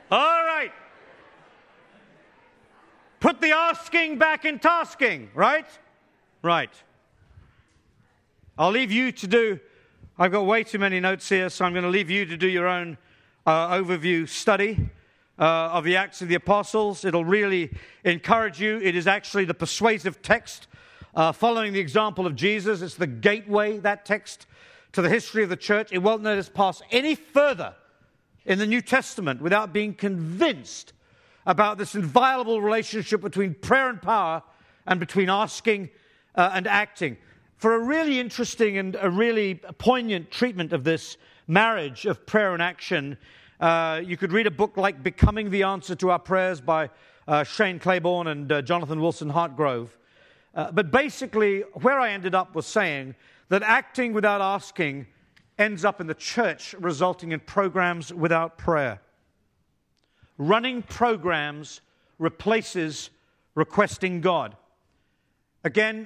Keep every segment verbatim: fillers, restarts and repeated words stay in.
All right. Put the asking back in tasking, right? Right. I'll leave you to do, I've got way too many notes here, so I'm going to leave you to do your own uh, overview study uh, of the Acts of the Apostles. It'll really encourage you. It is actually the persuasive text uh, following the example of Jesus. It's the gateway, that text, to the history of the church. It won't let us pass any further in the New Testament without being convinced about this inviolable relationship between prayer and power and between asking uh, and acting. For a really interesting and a really poignant treatment of this marriage of prayer and action, uh, you could read a book like Becoming the Answer to Our Prayers by uh, Shane Claiborne and uh, Jonathan Wilson Hartgrove. Uh, but basically, where I ended up was saying that acting without asking ends up in the church resulting in programs without prayer. Running programs replaces requesting God. Again,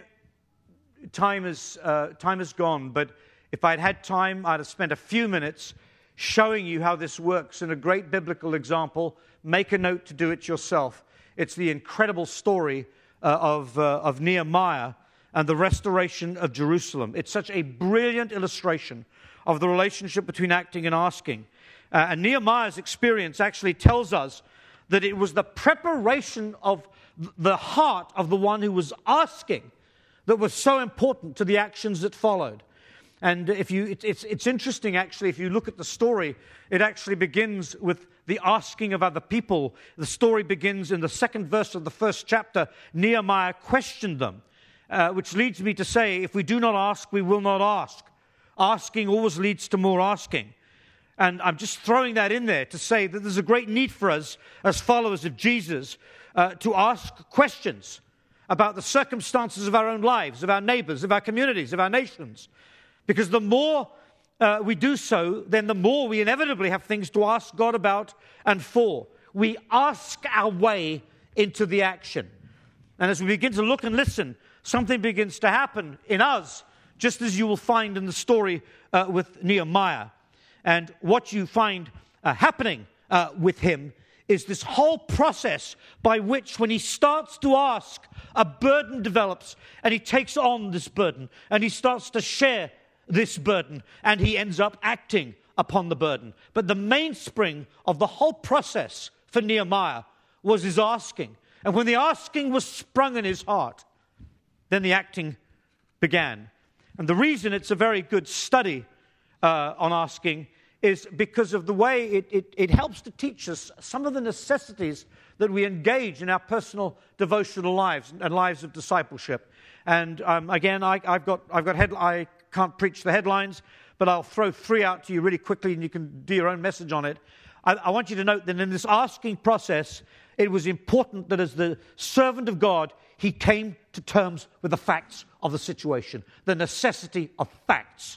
time is uh, time is gone, but if I'd had time, I'd have spent a few minutes showing you how this works in a great biblical example. Make a note to do it yourself. It's the incredible story uh, of, uh, of Nehemiah and the restoration of Jerusalem. It's such a brilliant illustration of the relationship between acting and asking. Uh, and Nehemiah's experience actually tells us that it was the preparation of the heart of the one who was asking that was so important to the actions that followed. And if you, it, it's, it's interesting actually, if you look at the story, it actually begins with the asking of other people. The story begins in the second verse of the first chapter. Nehemiah questioned them, uh, which leads me to say, if we do not ask, we will not ask. Asking always leads to more asking. And I'm just throwing that in there to say that there's a great need for us as followers of Jesus uh, to ask questions about the circumstances of our own lives, of our neighbors, of our communities, of our nations. Because the more uh, we do so, then the more we inevitably have things to ask God about and for. We ask our way into the action. And as we begin to look and listen, something begins to happen in us, just as you will find in the story uh, with Nehemiah. And what you find uh, happening uh, with him is this whole process by which, when he starts to ask, a burden develops, and he takes on this burden, and he starts to share this burden, and he ends up acting upon the burden. But the mainspring of the whole process for Nehemiah was his asking. And when the asking was sprung in his heart, then the acting began. And the reason it's a very good study uh, on asking is because of the way it, it, it helps to teach us some of the necessities that we engage in our personal devotional lives and lives of discipleship. And um, again, I, I've got I've got head, I can't preach the headlines, but I'll throw three out to you really quickly, and you can do your own message on it. I, I want you to note that in this asking process, it was important that as the servant of God, he came to terms with the facts of the situation, the necessity of facts.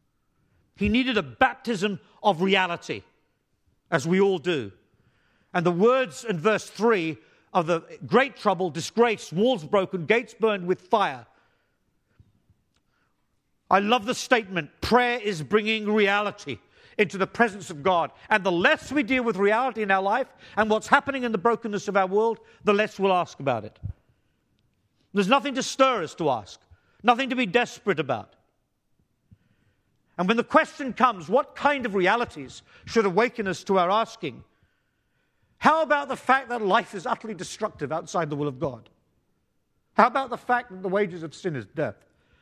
He needed a baptism of reality, as we all do. And the words in verse three of the great trouble, disgrace, walls broken, gates burned with fire. I love the statement, prayer is bringing reality into the presence of God. And the less we deal with reality in our life and what's happening in the brokenness of our world, the less we'll ask about it. There's nothing to stir us to ask, nothing to be desperate about. And when the question comes, what kind of realities should awaken us to our asking? How about the fact that life is utterly destructive outside the will of God? How about the fact that the wages of sin is death?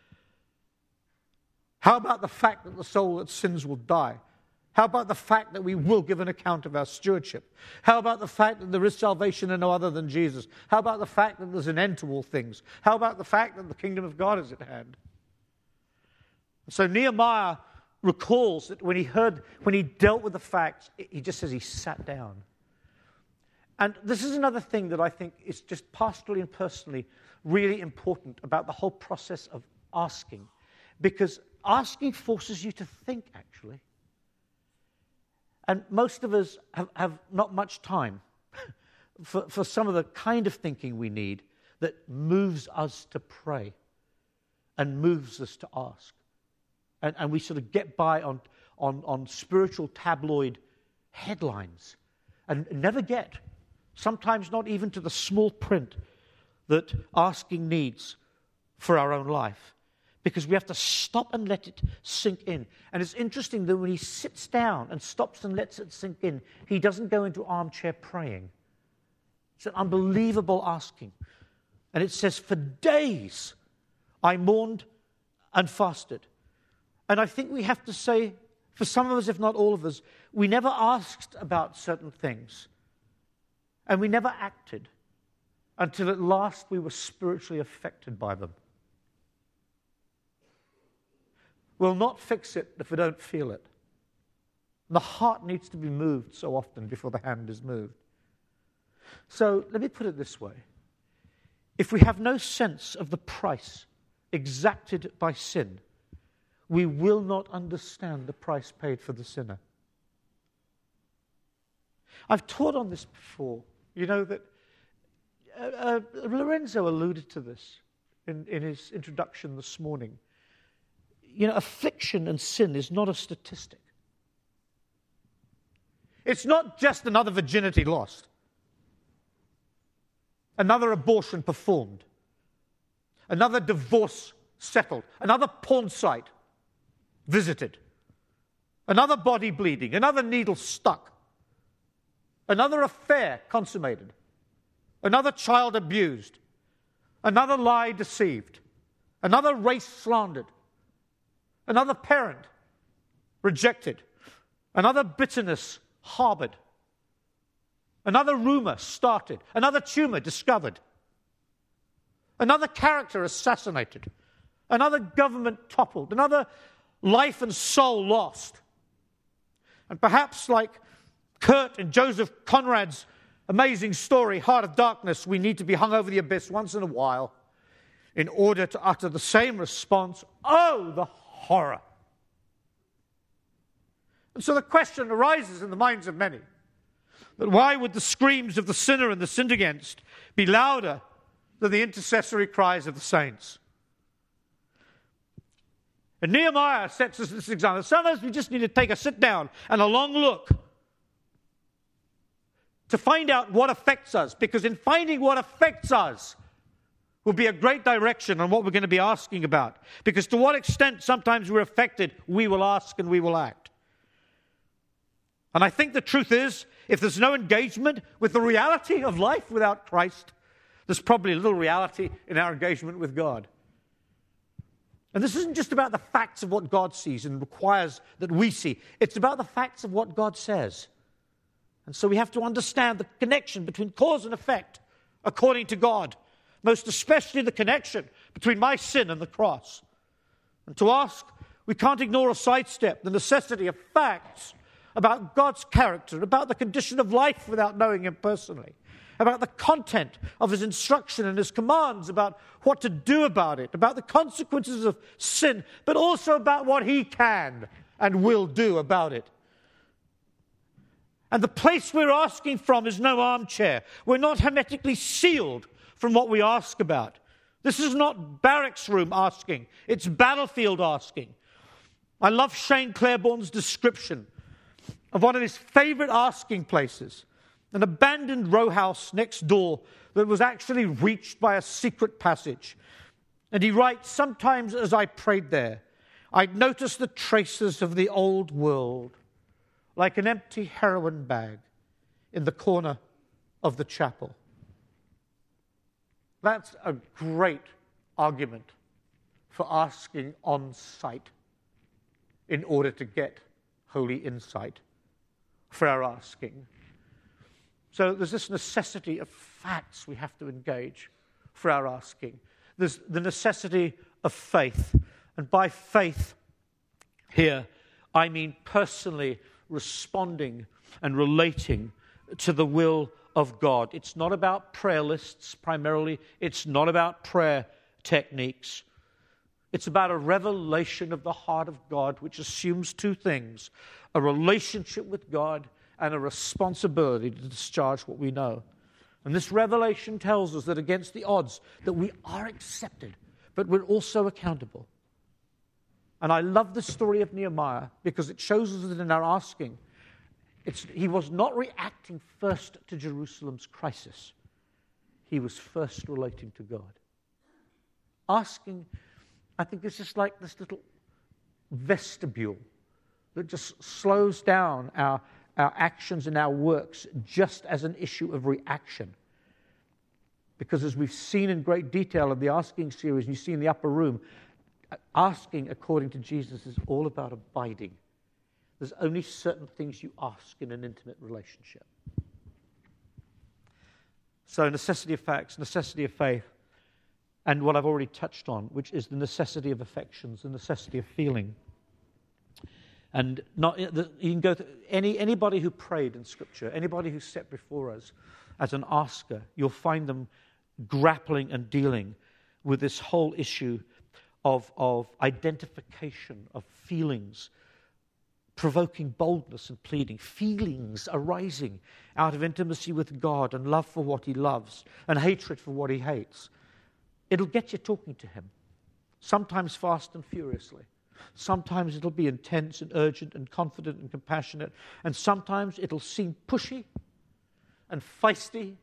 How about the fact that the soul that sins will die? How about the fact that we will give an account of our stewardship? How about the fact that there is salvation in no other than Jesus? How about the fact that there's an end to all things? How about the fact that the kingdom of God is at hand? So Nehemiah recalls that when he heard, when he dealt with the facts, he just says he sat down. And this is another thing that I think is just pastorally and personally really important about the whole process of asking. Because asking forces you to think, actually. And most of us have, have not much time for, for some of the kind of thinking we need that moves us to pray and moves us to ask. And, and we sort of get by on, on, on spiritual tabloid headlines and never get, sometimes not even to the small print that asking needs for our own life. Because we have to stop and let it sink in. And it's interesting that when he sits down and stops and lets it sink in, he doesn't go into armchair praying. It's an unbelievable asking. And it says, for days I mourned and fasted. And I think we have to say, for some of us, if not all of us, we never asked about certain things. And we never acted until at last we were spiritually affected by them. We'll not fix it if we don't feel it. The heart needs to be moved so often before the hand is moved. So let me put it this way. If we have no sense of the price exacted by sin, we will not understand the price paid for the sinner. I've taught on this before. You know that uh, uh, Lorenzo alluded to this in, in his introduction this morning. You know, affliction and sin is not a statistic. It's not just another virginity lost, another abortion performed, another divorce settled, another porn site visited, another body bleeding, another needle stuck, another affair consummated, another child abused, another lie deceived, another race slandered, another parent rejected, another bitterness harbored, another rumor started, another tumor discovered, another character assassinated, another government toppled, another life and soul lost. And perhaps like Kurt and Joseph Conrad's amazing story, Heart of Darkness, we need to be hung over the abyss once in a while in order to utter the same response, oh, the horror. And so the question arises in the minds of many, that why would the screams of the sinner and the sinned against be louder than the intercessory cries of the saints? And Nehemiah sets us this example. Sometimes we just need to take a sit down and a long look to find out what affects us, because in finding what affects us will be a great direction on what we're going to be asking about. Because to what extent sometimes we're affected, we will ask and we will act. And I think the truth is, if there's no engagement with the reality of life without Christ, there's probably little reality in our engagement with God. And this isn't just about the facts of what God sees and requires that we see. It's about the facts of what God says. And so we have to understand the connection between cause and effect according to God. Most especially the connection between my sin and the cross. And to ask, we can't ignore or sidestep the necessity of facts about God's character, about the condition of life without knowing Him personally, about the content of His instruction and His commands, about what to do about it, about the consequences of sin, but also about what He can and will do about it. And the place we're asking from is no armchair. We're not hermetically sealed from what we ask about. This is not barracks room asking. It's battlefield asking. I love Shane Claiborne's description of one of his favorite asking places, an abandoned row house next door that was actually reached by a secret passage. And he writes, sometimes as I prayed there, I'd notice the traces of the old world, like an empty heroin bag in the corner of the chapel. That's a great argument for asking on sight in order to get holy insight for our asking. So there's this necessity of facts we have to engage for our asking. There's the necessity of faith. And by faith here, I mean personally responding and relating to the will of God. It's not about prayer lists primarily. It's not about prayer techniques. It's about a revelation of the heart of God, which assumes two things: a relationship with God and a responsibility to discharge what we know. And this revelation tells us that against the odds, that we are accepted, but we're also accountable. And I love the story of Nehemiah because it shows us that in our asking, It's, he was not reacting first to Jerusalem's crisis. He was first relating to God. Asking, I think it's just like this little vestibule that just slows down our, our actions and our works just as an issue of reaction. Because as we've seen in great detail in the Asking series, and you see in the upper room, asking according to Jesus is all about abiding. There's only certain things you ask in an intimate relationship. So necessity of facts, necessity of faith, and what I've already touched on, which is the necessity of affections, the necessity of feeling. And not you can go to any anybody who prayed in Scripture, anybody who set before us as an asker, you'll find them grappling and dealing with this whole issue of, of identification of feelings, provoking boldness and pleading, feelings arising out of intimacy with God and love for what He loves and hatred for what He hates. It'll get you talking to Him, sometimes fast and furiously. Sometimes it'll be intense and urgent and confident and compassionate, and sometimes it'll seem pushy and feisty.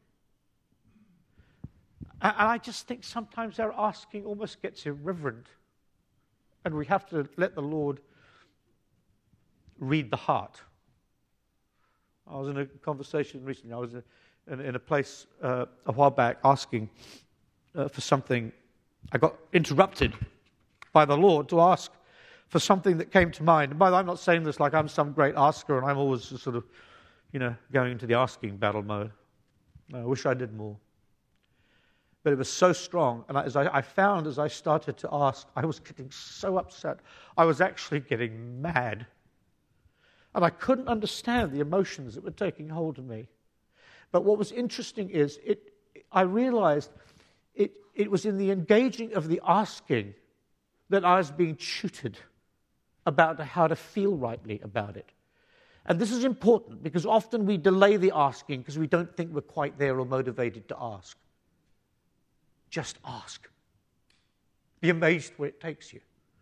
And I just think sometimes our asking almost gets irreverent, and we have to let the Lord read the heart. I was in a conversation recently. I was in, in a place uh, a while back asking uh, for something. I got interrupted by the Lord to ask for something that came to mind. And by the way, I'm not saying this like I'm some great asker and I'm always just sort of, you know, going into the asking battle mode. No, I wish I did more. But it was so strong. And as I, I found as I started to ask, I was getting so upset. I was actually getting mad. And I couldn't understand the emotions that were taking hold of me. But what was interesting is it. I realized it, it was in the engaging of the asking that I was being tutored about how to feel rightly about it. And this is important because often we delay the asking because we don't think we're quite there or motivated to ask. Just ask. Be amazed where it takes you.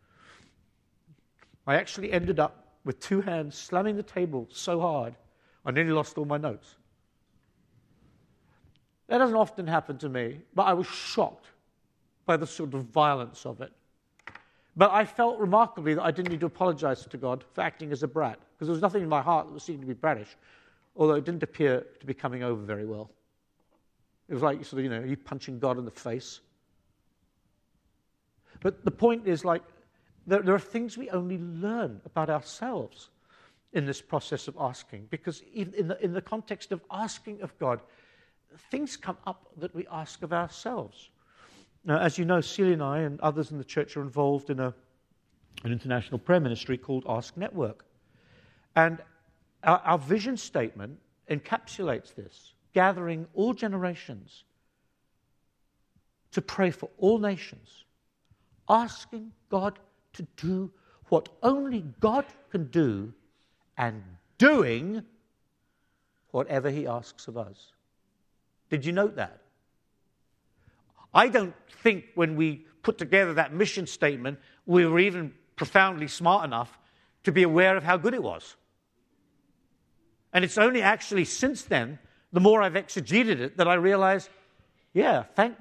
I actually ended up with two hands slamming the table so hard, I nearly lost all my notes. That doesn't often happen to me, but I was shocked by the sort of violence of it. But I felt remarkably that I didn't need to apologize to God for acting as a brat, because there was nothing in my heart that seemed to be bratish, although it didn't appear to be coming over very well. It was like, sort of, you know, you punching God in the face. But the point is, like, there, there are things we only learn about ourselves in this process of asking, because even in the, in the context of asking of God, things come up that we ask of ourselves. Now, as you know, Celia and I and others in the church are involved in a, an international prayer ministry called Ask Network. And our, our vision statement encapsulates this, gathering all generations to pray for all nations, asking God to do what only God can do and doing whatever He asks of us. Did you note that? I don't think when we put together that mission statement, we were even profoundly smart enough to be aware of how good it was. And it's only actually since then, the more I've exegeted it, that I realize, yeah, thank,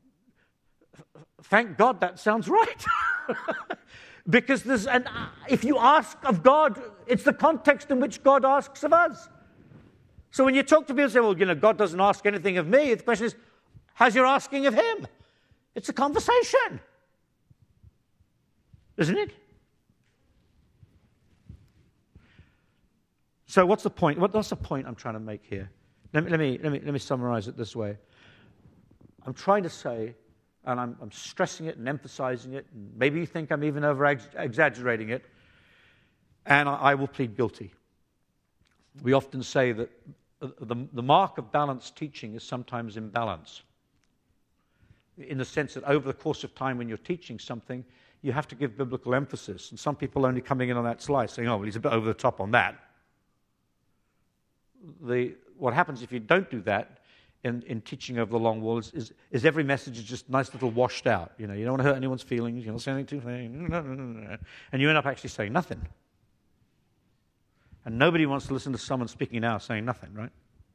thank God that sounds right. Because there's an, if you ask of God, it's the context in which God asks of us. So when you talk to people and say, well, you know, God doesn't ask anything of me, the question is, how's your asking of Him? It's a conversation. Isn't it? So what's the point? What, what's the point I'm trying to make here? Let me, let me, let me, let me summarize it this way. I'm trying to say, and I'm, I'm stressing it and emphasizing it, and maybe you think I'm even over-exaggerating it, and I, I will plead guilty. We often say that the, the mark of balanced teaching is sometimes imbalance, in the sense that over the course of time when you're teaching something, you have to give biblical emphasis, and some people only coming in on that slice saying, oh, well, he's a bit over the top on that. The, what happens if you don't do that in, in teaching over the long wall is, is, is every message is just nice little washed out. You know, you don't want to hurt anyone's feelings, you don't say anything too, and you end up actually saying nothing. And nobody wants to listen to someone speaking now saying nothing, right?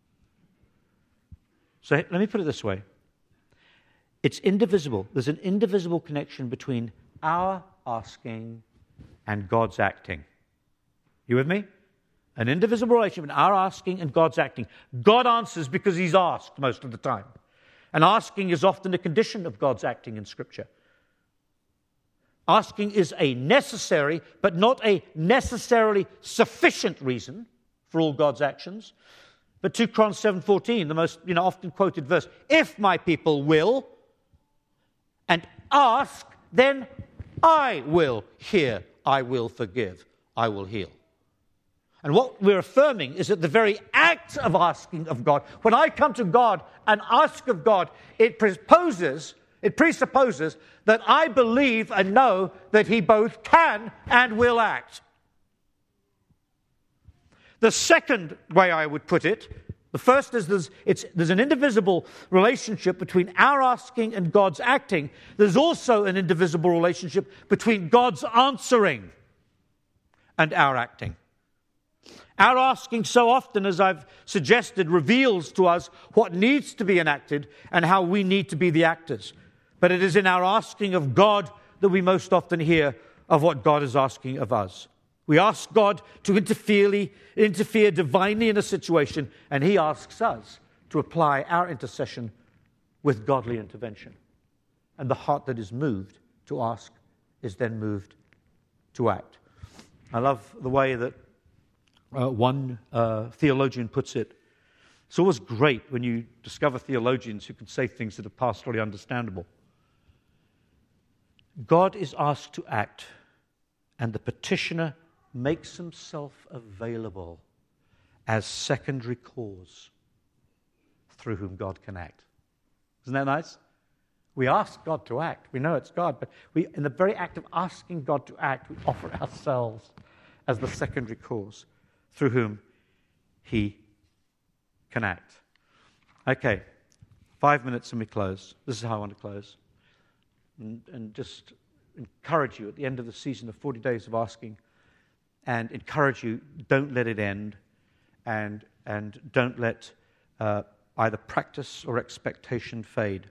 So let me put it this way. It's indivisible. There's an indivisible connection between our asking and God's acting. You with me? An indivisible relationship between our asking and God's acting. God answers because he's asked most of the time. And asking is often a condition of God's acting in Scripture. Asking is a necessary, but not a necessarily sufficient reason for all God's actions. But two Chronicles seven fourteen, the most you know, often quoted verse, if my people will and ask, then I will hear, I will forgive, I will heal. And what we're affirming is that the very act of asking of God, when I come to God and ask of God, it presupposes, it presupposes that I believe and know that he both can and will act. The second way I would put it, the first is there's, it's, there's an indivisible relationship between our asking and God's acting. There's also an indivisible relationship between God's answering and our acting. Our asking so often, as I've suggested, reveals to us what needs to be enacted and how we need to be the actors. But it is in our asking of God that we most often hear of what God is asking of us. We ask God to interfere, interfere divinely in a situation, and he asks us to apply our intercession with godly intervention. And the heart that is moved to ask is then moved to act. I love the way that uh, one uh, theologian puts it. It's always great when you discover theologians who can say things that are pastorally understandable. God is asked to act, and the petitioner makes himself available as secondary cause through whom God can act. Isn't that nice? We ask God to act. We know it's God, but we, in the very act of asking God to act, we offer ourselves as the secondary cause through whom he can act. Okay, five minutes and we close. This is how I want to close. And, and just encourage you at the end of the season of forty days of asking, and encourage you, don't let it end, and, and don't let uh, either practice or expectation fade.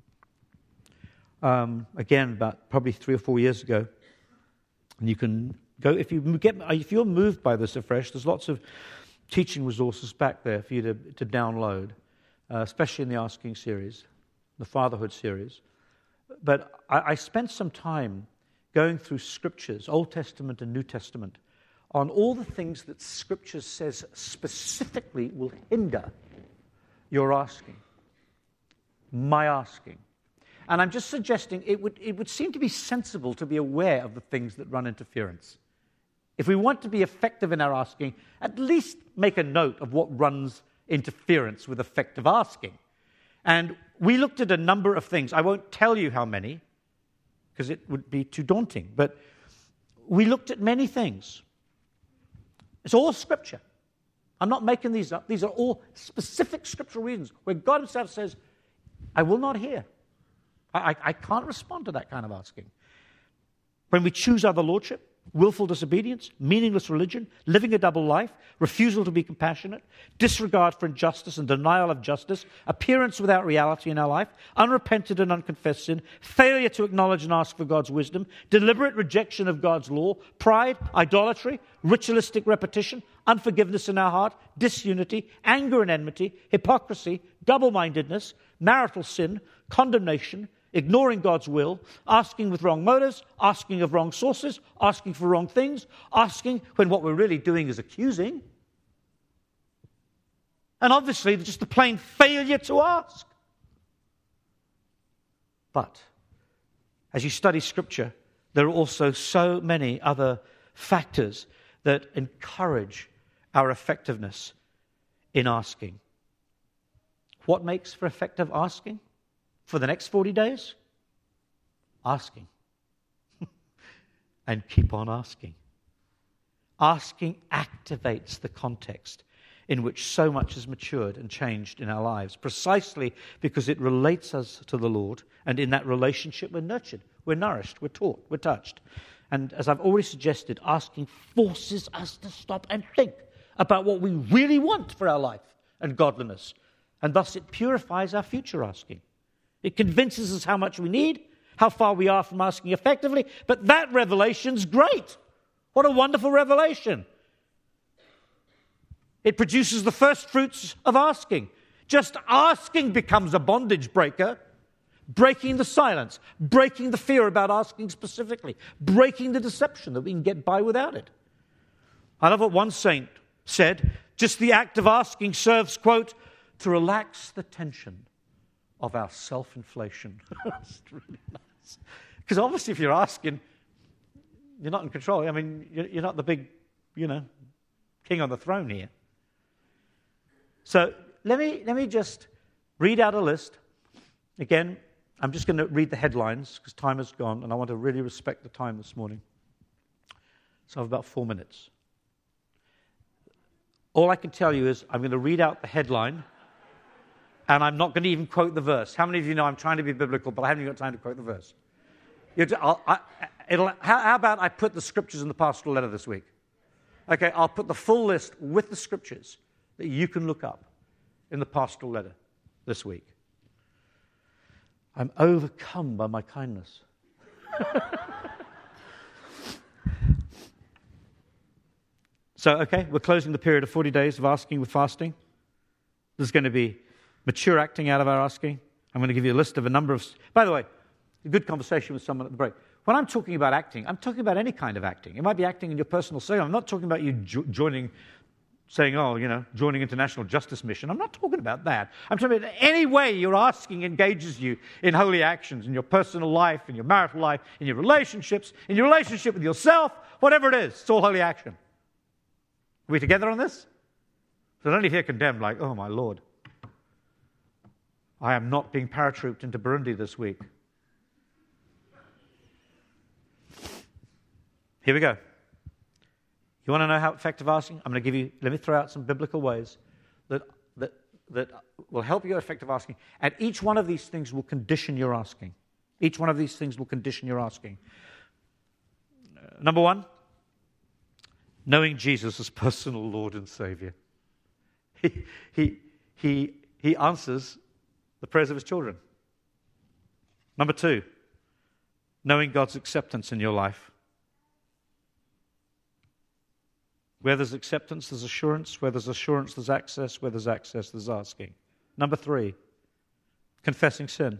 Um, again, about probably three or four years ago, and you can go, if, you get, if you're moved by this afresh, there's lots of teaching resources back there for you to, to download, uh, especially in the Asking series, the Fatherhood series. But I, I spent some time going through Scriptures, Old Testament and New Testament, on all the things that Scripture says specifically will hinder your asking, my asking. And I'm just suggesting it would, it would seem to be sensible to be aware of the things that run interference. If we want to be effective in our asking, at least make a note of what runs interference with effective asking. And we looked at a number of things. I won't tell you how many, because it would be too daunting. But we looked at many things. It's all Scripture. I'm not making these up. These are all specific scriptural reasons where God himself says, I will not hear. I, I, I can't respond to that kind of asking. When we choose other lordship, willful disobedience, meaningless religion, living a double life, refusal to be compassionate, disregard for injustice and denial of justice, appearance without reality in our life, unrepented and unconfessed sin, failure to acknowledge and ask for God's wisdom, deliberate rejection of God's law, pride, idolatry, ritualistic repetition, unforgiveness in our heart, disunity, anger and enmity, hypocrisy, double-mindedness, marital sin, condemnation, ignoring God's will, asking with wrong motives, asking of wrong sources, asking for wrong things, asking when what we're really doing is accusing. And obviously, just the plain failure to ask. But as you study Scripture, there are also so many other factors that encourage our effectiveness in asking. What makes for effective asking? For the next forty days? Asking. And keep on asking. Asking activates the context in which so much has matured and changed in our lives, precisely because it relates us to the Lord, and in that relationship we're nurtured, we're nourished, we're taught, we're touched. And as I've already suggested, asking forces us to stop and think about what we really want for our life and godliness. And thus it purifies our future asking. It convinces us how much we need, how far we are from asking effectively. But that revelation's great. What a wonderful revelation. It produces the first fruits of asking. Just asking becomes a bondage breaker. Breaking the silence, breaking the fear about asking specifically, breaking the deception that we can get by without it. I love what one saint said, just the act of asking serves, quote, to relax the tension of our self-inflation. That's really nice. Because obviously if you're asking, you're not in control. I mean, you're not the big, you know, king on the throne here. So let me, let me just read out a list. Again, I'm just going to read the headlines because time has gone and I want to really respect the time this morning. So I have about four minutes. All I can tell you is I'm going to read out the headline and I'm not going to even quote the verse. How many of you know I'm trying to be biblical, but I haven't even got time to quote the verse? I'll, I, it'll, how, how about I put the scriptures in the pastoral letter this week? Okay, I'll put the full list with the scriptures that you can look up in the pastoral letter this week. I'm overcome by my kindness. So, okay, we're closing the period of forty days of asking with fasting. There's going to be mature acting out of our asking. I'm going to give you a list of a number of... By the way, a good conversation with someone at the break. When I'm talking about acting, I'm talking about any kind of acting. It might be acting in your personal setting. I'm not talking about you jo- joining... saying, oh, you know, joining International Justice Mission. I'm not talking about that. I'm talking about any way your asking engages you in holy actions, in your personal life, in your marital life, in your relationships, in your relationship with yourself, whatever it is. It's all holy action. Are we together on this? So don't leave here condemned like, oh, my Lord. I am not being paratrooped into Burundi this week. Here we go. You want to know how effective asking? I'm going to give you, let me throw out some biblical ways that, that, that will help you effective asking. And each one of these things will condition your asking. Each one of these things will condition your asking. Uh, number one, knowing Jesus as personal Lord and Savior. He, he, he, he answers the prayers of his children. Number two, knowing God's acceptance in your life. Where there's acceptance, there's assurance. Where there's assurance, there's access. Where there's access, there's asking. Number three, confessing sin.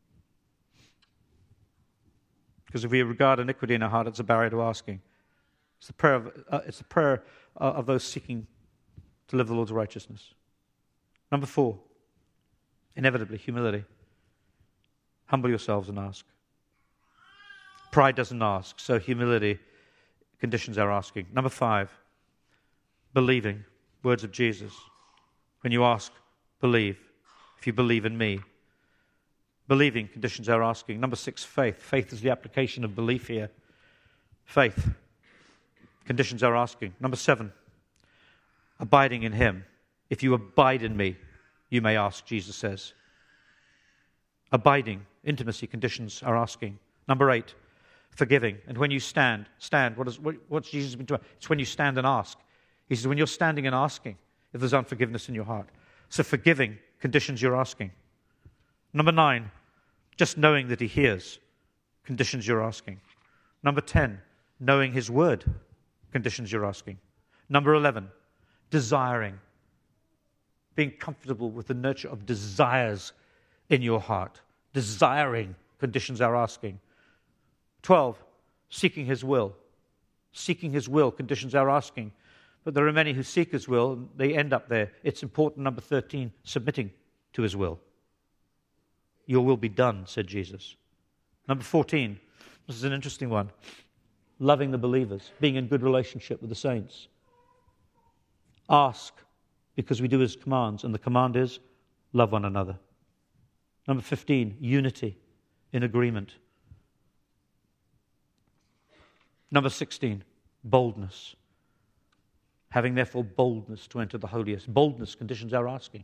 Because if we regard iniquity in our heart, it's a barrier to asking. It's the prayer of, uh, it's the prayer uh, of those seeking to live the Lord's righteousness. Number four, inevitably, humility. Humble yourselves and ask. Pride doesn't ask, so humility conditions our asking. Number five, believing. Words of Jesus. When you ask, believe. If you believe in me. Believing conditions our asking. Number six, faith. Faith is the application of belief here. Faith conditions our asking. Number seven, abiding in him. If you abide in me, you may ask, Jesus says. Abiding, intimacy conditions our asking. Number eight, forgiving. And when you stand, stand. What is, what, what's Jesus been doing? It's when you stand and ask. He says, when you're standing and asking, if there's unforgiveness in your heart. So forgiving conditions your asking. Number nine, just knowing that he hears conditions your asking. Number ten, knowing his word conditions your asking. Number eleven, desiring. Being comfortable with the nurture of desires in your heart. Desiring conditions our asking. twelve, seeking his will. Seeking his will conditions our asking. But there are many who seek his will, and they end up there. It's important, number thirteen, submitting to his will. Your will be done, said Jesus. Number fourteen, this is an interesting one. Loving the believers, being in good relationship with the saints. Ask, because we do his commands, and the command is, love one another. Number fifteen, unity in agreement. Number sixteen, boldness. Having therefore boldness to enter the holiest. Boldness conditions our asking.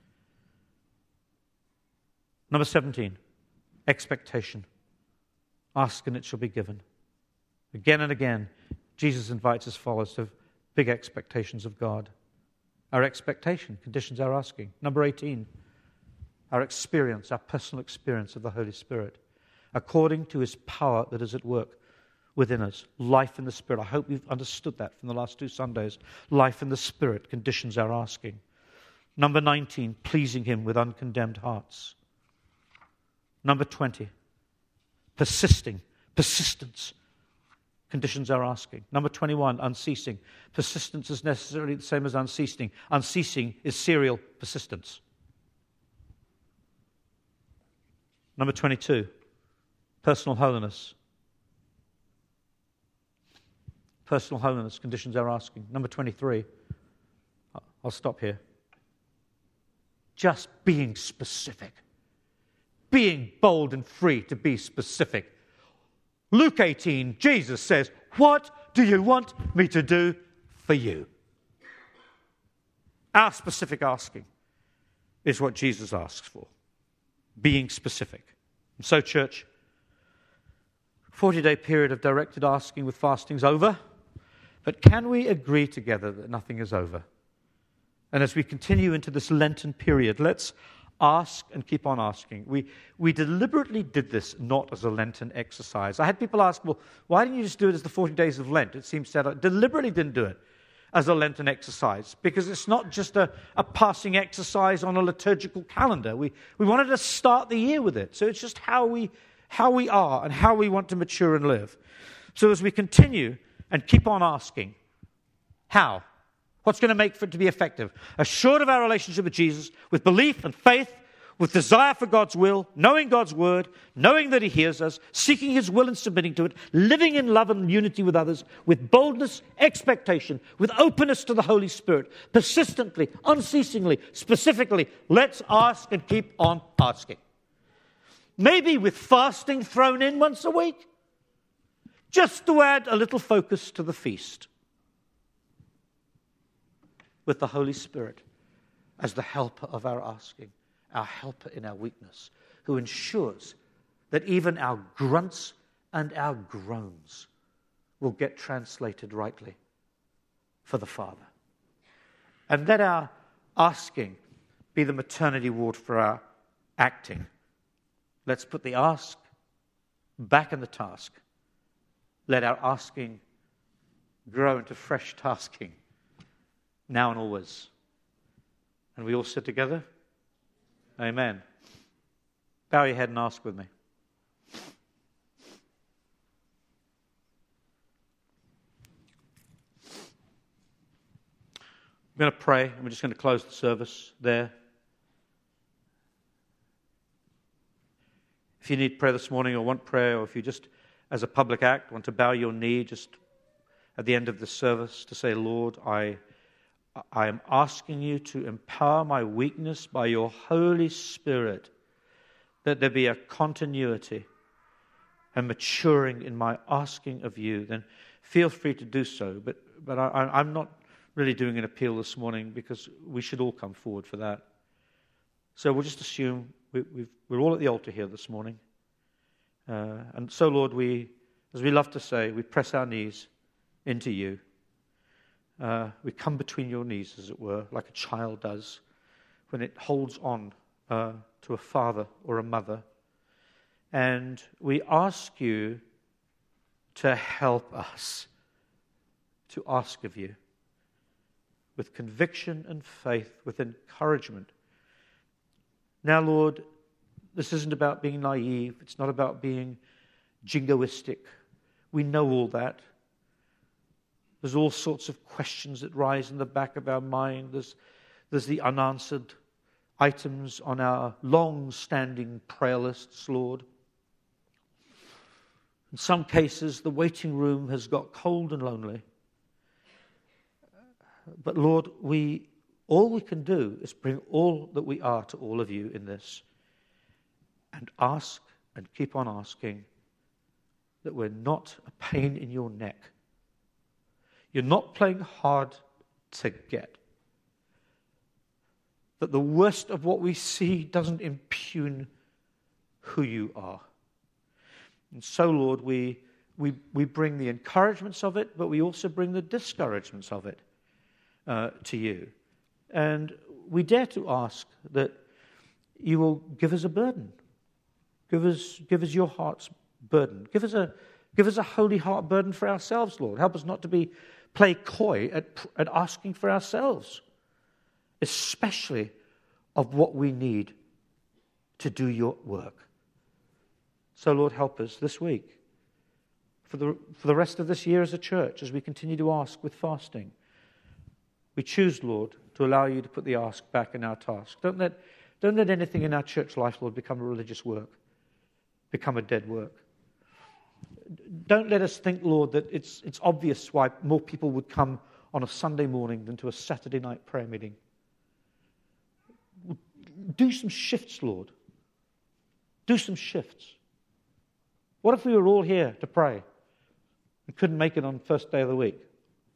Number seventeen, expectation. Ask and it shall be given. Again and again, Jesus invites his followers to Big expectations of God. Our expectation conditions our asking. Number eighteen, our experience, our personal experience of the Holy Spirit, according to his power that is at work within us. Life in the Spirit. I hope you've understood that from the last two Sundays. Life in the Spirit conditions our asking. Number nineteen, pleasing him with uncondemned hearts. Number twenty, persisting, persistence conditions our asking. Number twenty-one, unceasing. Persistence is necessarily the same as unceasing. Unceasing is serial persistence. Number twenty-two, personal holiness. Personal holiness conditions our asking. Number twenty-three, I'll stop here. Just being specific. Being bold and free to be specific. Luke eighteen, Jesus says, what do you want me to do for you? Our specific asking is what Jesus asks for. Being specific. And so, church, forty-day period of directed asking with fasting's over. But can we agree together that nothing is over? And as we continue into this Lenten period, let's ask and keep on asking. We we deliberately did this not as a Lenten exercise. I had people ask, well, why didn't you just do it as the forty days of Lent? It seems that I deliberately didn't do it as a Lenten exercise because it's not just a, a passing exercise on a liturgical calendar. We we wanted to start the year with it. So it's just how we how we are and how we want to mature and live. So as we continue and keep on asking, how? What's going to make for it to be effective? Assured of our relationship with Jesus, with belief and faith, with desire for God's will, knowing God's word, knowing that he hears us, seeking his will and submitting to it, living in love and unity with others, with boldness, expectation, with openness to the Holy Spirit, persistently, unceasingly, specifically, let's ask and keep on asking. Maybe with fasting thrown in once a week, just to add a little focus to the feast. With the Holy Spirit as the helper of our asking, our helper in our weakness, who ensures that even our grunts and our groans will get translated rightly for the Father. And let our asking be the maternity ward for our acting. Let's put the ask back in the task. Let our asking grow into fresh tasking. Now and always. And we all sit together? Amen. Bow your head and ask with me. I'm going to pray, and we're just going to close the service there. If you need prayer this morning or want prayer, or if you just, as a public act, want to bow your knee just at the end of the service to say, Lord, I... I am asking you to empower my weakness by your Holy Spirit, that there be a continuity and maturing in my asking of you, then feel free to do so. But but I, I'm not really doing an appeal this morning because we should all come forward for that. So we'll just assume we, we've, we're all at the altar here this morning. Uh, and so, Lord, we, as we love to say, we press our knees into you. Uh, we come between your knees, as it were, like a child does when it holds on uh, to a father or a mother. And we ask you to help us to ask of you with conviction and faith, with encouragement. Now, Lord, this isn't about being naive. It's not about being jingoistic. We know all that. There's all sorts of questions that rise in the back of our mind. There's, there's the unanswered items on our long-standing prayer lists, Lord. In some cases, the waiting room has got cold and lonely. But Lord, we all we can do is bring all that we are to all of you in this, and ask and keep on asking that we're not a pain in your neck. You're not playing hard to get. That the worst of what we see doesn't impugn who you are. And so, Lord, we, we, we bring the encouragements of it, but we also bring the discouragements of it. uh, to you. And we dare to ask that you will give us a burden. Give us, give us your heart's burden. Give us a, give us a holy heart burden for ourselves, Lord. Help us not to be play coy at, at asking for ourselves, especially of what we need to do your work. So, Lord, help us this week, for the, for the rest of this year as a church, as we continue to ask with fasting. We choose, Lord, to allow you to put the ask back in our task. Don't let, don't let anything in our church life, Lord, become a religious work, become a dead work. Don't let us think, Lord, that it's, it's obvious why more people would come on a Sunday morning than to a Saturday night prayer meeting. Do some shifts, Lord. Do some shifts. What if we were all here to pray and couldn't make it on the first day of the week?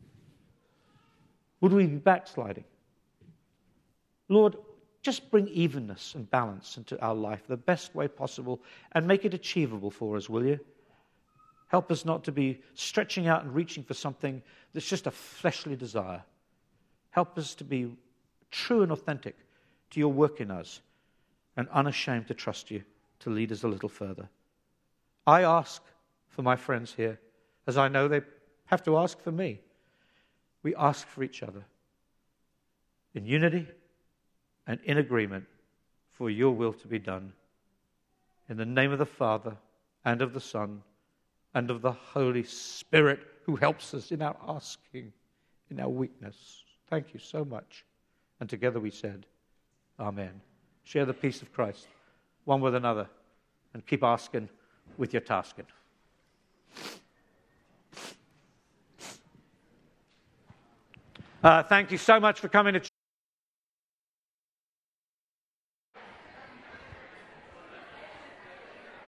Would we be backsliding? Lord, just bring evenness and balance into our life the best way possible and make it achievable for us, will you? Help us not to be stretching out and reaching for something that's just a fleshly desire. Help us to be true and authentic to your work in us and unashamed to trust you to lead us a little further. I ask for my friends here, as I know they have to ask for me. We ask for each other in unity and in agreement for your will to be done. In the name of the Father and of the Son and of the Holy Spirit, who helps us in our asking, in our weakness. Thank you so much. And together we said, Amen. Share the peace of Christ, one with another, and keep asking with your tasking. Uh, thank you so much for coming to church.